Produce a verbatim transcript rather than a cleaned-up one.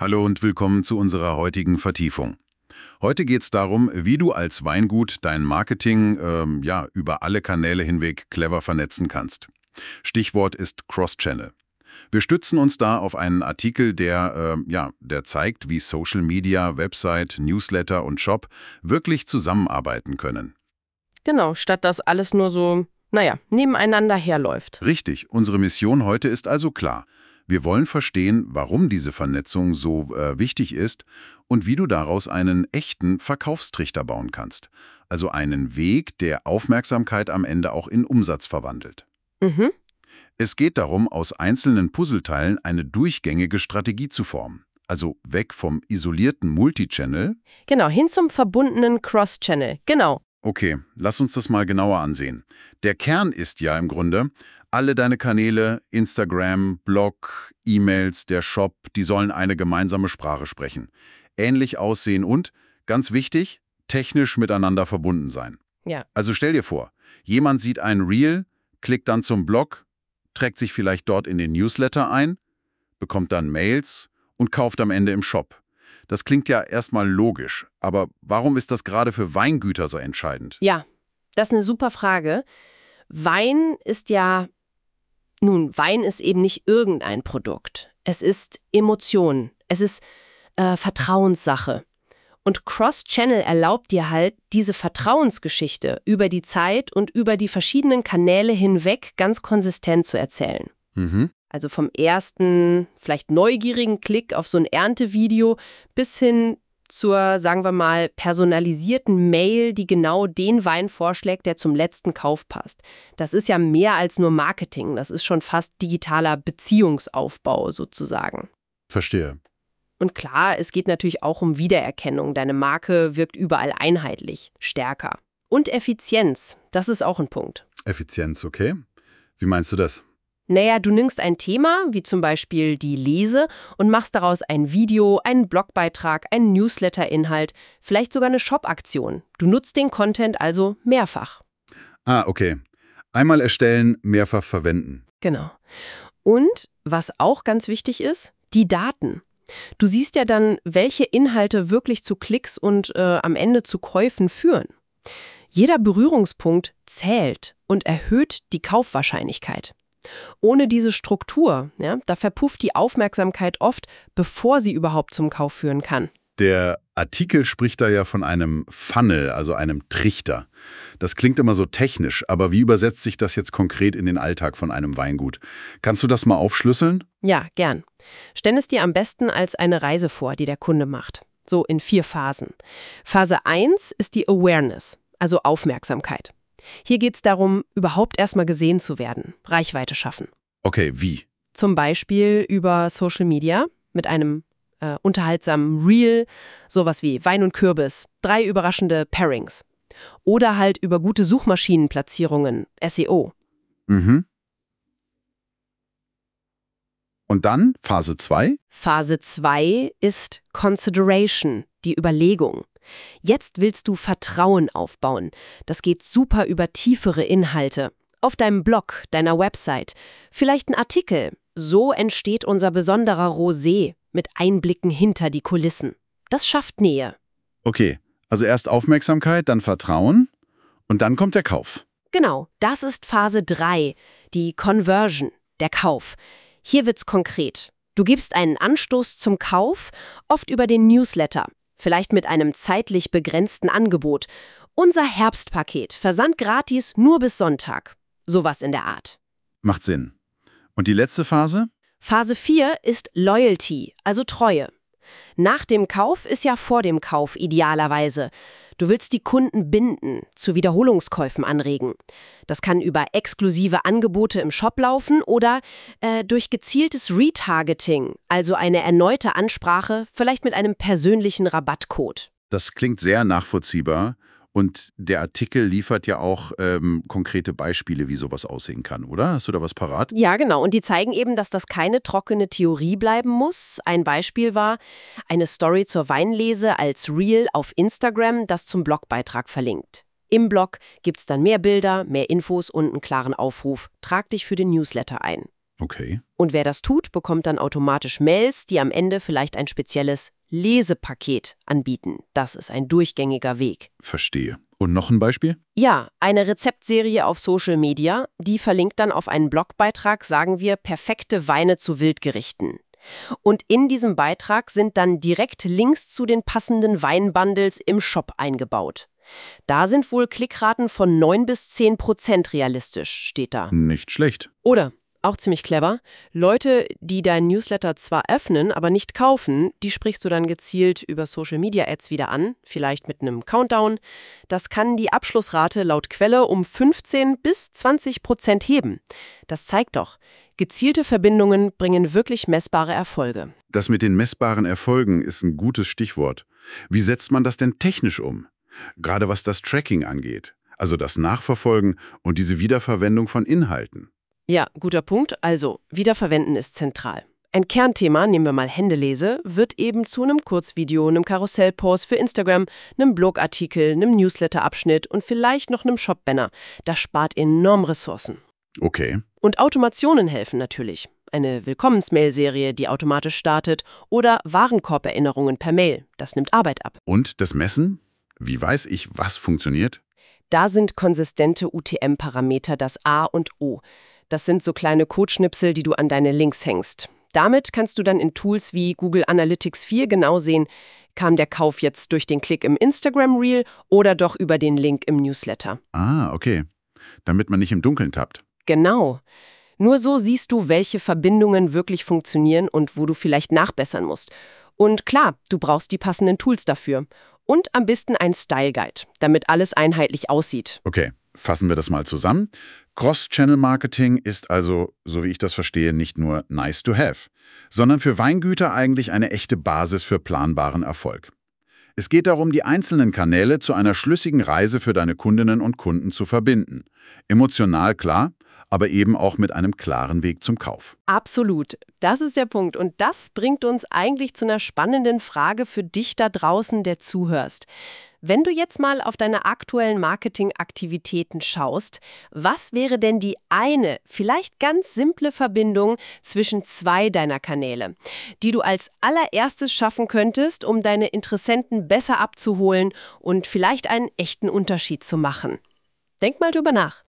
Hallo und willkommen zu unserer heutigen Vertiefung. Heute geht es darum, wie du als Weingut dein Marketing ähm, ja, über alle Kanäle hinweg clever vernetzen kannst. Stichwort ist Cross-Channel. Wir stützen uns da auf einen Artikel, der, äh, ja, der zeigt, wie Social Media, Website, Newsletter und Shop wirklich zusammenarbeiten können. Genau, statt dass alles nur so, naja, nebeneinander herläuft. Richtig, unsere Mission heute ist also klar. Wir wollen verstehen, warum diese Vernetzung so äh, wichtig ist und wie du daraus einen echten Verkaufstrichter bauen kannst. Also einen Weg, der Aufmerksamkeit am Ende auch in Umsatz verwandelt. Mhm. Es geht darum, aus einzelnen Puzzleteilen eine durchgängige Strategie zu formen. Also weg vom isolierten Multichannel. Genau, hin zum verbundenen Cross-Channel. Genau. Okay, lass uns das mal genauer ansehen. Der Kern ist ja im Grunde, alle deine Kanäle, Instagram, Blog, E-Mails, der Shop, die sollen eine gemeinsame Sprache sprechen. Ähnlich aussehen und, ganz wichtig, technisch miteinander verbunden sein. Ja. Also stell dir vor, jemand sieht ein Reel, klickt dann zum Blog, trägt sich vielleicht dort in den Newsletter ein, bekommt dann Mails und kauft am Ende im Shop. Das klingt ja erstmal logisch, aber warum ist das gerade für Weingüter so entscheidend? Ja, das ist eine super Frage. Wein ist ja, nun, Wein ist eben nicht irgendein Produkt. Es ist Emotion, es ist äh, Vertrauenssache. Und Cross-Channel erlaubt dir halt, diese Vertrauensgeschichte über die Zeit und über die verschiedenen Kanäle hinweg ganz konsistent zu erzählen. Mhm. Also vom ersten, vielleicht neugierigen Klick auf so ein Erntevideo bis hin zur, sagen wir mal, personalisierten Mail, die genau den Wein vorschlägt, der zum letzten Kauf passt. Das ist ja mehr als nur Marketing. Das ist schon fast digitaler Beziehungsaufbau sozusagen. Verstehe. Und klar, es geht natürlich auch um Wiedererkennung. Deine Marke wirkt überall einheitlich, stärker. Und Effizienz, das ist auch ein Punkt. Effizienz, okay. Wie meinst du das? Naja, du nimmst ein Thema, wie zum Beispiel die Lese, und machst daraus ein Video, einen Blogbeitrag, einen Newsletter-Inhalt, vielleicht sogar eine Shop-Aktion. Du nutzt den Content also mehrfach. Ah, okay. Einmal erstellen, mehrfach verwenden. Genau. Und was auch ganz wichtig ist, die Daten. Du siehst ja dann, welche Inhalte wirklich zu Klicks und äh, am Ende zu Käufen führen. Jeder Berührungspunkt zählt und erhöht die Kaufwahrscheinlichkeit. Ohne diese Struktur, ja, da verpufft die Aufmerksamkeit oft, bevor sie überhaupt zum Kauf führen kann. Der Artikel spricht da ja von einem Funnel, also einem Trichter. Das klingt immer so technisch, aber wie übersetzt sich das jetzt konkret in den Alltag von einem Weingut? Kannst du das mal aufschlüsseln? Ja, gern. Stell es dir am besten als eine Reise vor, die der Kunde macht. So in vier Phasen. Phase eins ist die Awareness, also Aufmerksamkeit. Hier geht es darum, überhaupt erstmal gesehen zu werden, Reichweite schaffen. Okay, wie? Zum Beispiel über Social Media mit einem äh, unterhaltsamen Reel, sowas wie Wein und Kürbis, drei überraschende Pairings. Oder halt über gute Suchmaschinenplatzierungen, S E O. Mhm. Und dann Phase zwei? Phase zwei ist Consideration, die Überlegung. Jetzt willst du Vertrauen aufbauen. Das geht super über tiefere Inhalte. Auf deinem Blog, deiner Website, vielleicht ein Artikel. So entsteht unser besonderer Rosé mit Einblicken hinter die Kulissen. Das schafft Nähe. Okay, also erst Aufmerksamkeit, dann Vertrauen und dann kommt der Kauf. Genau, das ist Phase drei, die Conversion, der Kauf. Hier wird's konkret. Du gibst einen Anstoß zum Kauf, oft über den Newsletter. Vielleicht mit einem zeitlich begrenzten Angebot. Unser Herbstpaket, Versand gratis nur bis Sonntag. Sowas in der Art. Macht Sinn. Und die letzte Phase? Phase vier ist Loyalty, also Treue. Nach dem Kauf ist ja vor dem Kauf idealerweise. Du willst die Kunden binden, zu Wiederholungskäufen anregen. Das kann über exklusive Angebote im Shop laufen oder äh, durch gezieltes Retargeting, also eine erneute Ansprache, vielleicht mit einem persönlichen Rabattcode. Das klingt sehr nachvollziehbar und der Artikel liefert ja auch ähm, konkrete Beispiele, wie sowas aussehen kann, oder? Hast du da was parat? Ja, genau. Und die zeigen eben, dass das keine trockene Theorie bleiben muss. Ein Beispiel war eine Story zur Weinlese als Reel auf Instagram, das zum Blogbeitrag verlinkt. Im Blog gibt's dann mehr Bilder, mehr Infos und einen klaren Aufruf. Trag dich für den Newsletter ein. Okay. Und wer das tut, bekommt dann automatisch Mails, die am Ende vielleicht ein spezielles Lesepaket anbieten. Das ist ein durchgängiger Weg. Verstehe. Und noch ein Beispiel? Ja, eine Rezeptserie auf Social Media, die verlinkt dann auf einen Blogbeitrag, sagen wir, perfekte Weine zu Wildgerichten. Und in diesem Beitrag sind dann direkt Links zu den passenden Weinbundles im Shop eingebaut. Da sind wohl Klickraten von neun bis zehn Prozent realistisch, steht da. Nicht schlecht. Oder, auch ziemlich clever, Leute, die dein Newsletter zwar öffnen, aber nicht kaufen, die sprichst du dann gezielt über Social-Media-Ads wieder an, vielleicht mit einem Countdown. Das kann die Abschlussrate laut Quelle um fünfzehn bis zwanzig Prozent heben. Das zeigt doch, gezielte Verbindungen bringen wirklich messbare Erfolge. Das mit den messbaren Erfolgen ist ein gutes Stichwort. Wie setzt man das denn technisch um? Gerade was das Tracking angeht, also das Nachverfolgen und diese Wiederverwendung von Inhalten. Ja, guter Punkt. Also, Wiederverwenden ist zentral. Ein Kernthema, nehmen wir mal Händelese, wird eben zu einem Kurzvideo, einem Karussellpost für Instagram, einem Blogartikel, einem Newsletterabschnitt und vielleicht noch einem Shop-Banner. Das spart enorm Ressourcen. Okay. Und Automationen helfen natürlich. Eine Willkommensmail-Serie, die automatisch startet, oder Warenkorberinnerungen per Mail. Das nimmt Arbeit ab. Und das Messen? Wie weiß ich, was funktioniert? Da sind konsistente U T M-Parameter das A und O. Das sind so kleine Codeschnipsel, die du an deine Links hängst. Damit kannst du dann in Tools wie Google Analytics vier genau sehen, kam der Kauf jetzt durch den Klick im Instagram-Reel oder doch über den Link im Newsletter. Ah, okay. Damit man nicht im Dunkeln tappt. Genau. Nur so siehst du, welche Verbindungen wirklich funktionieren und wo du vielleicht nachbessern musst. Und klar, du brauchst die passenden Tools dafür. Und am besten ein Style Guide, damit alles einheitlich aussieht. Okay, fassen wir das mal zusammen. Cross-Channel-Marketing ist also, so wie ich das verstehe, nicht nur nice to have, sondern für Weingüter eigentlich eine echte Basis für planbaren Erfolg. Es geht darum, die einzelnen Kanäle zu einer schlüssigen Reise für deine Kundinnen und Kunden zu verbinden. Emotional klar, aber eben auch mit einem klaren Weg zum Kauf. Absolut. Das ist der Punkt. Und das bringt uns eigentlich zu einer spannenden Frage für dich da draußen, der zuhörst. Wenn du jetzt mal auf deine aktuellen Marketingaktivitäten schaust, was wäre denn die eine, vielleicht ganz simple Verbindung zwischen zwei deiner Kanäle, die du als allererstes schaffen könntest, um deine Interessenten besser abzuholen und vielleicht einen echten Unterschied zu machen? Denk mal drüber nach.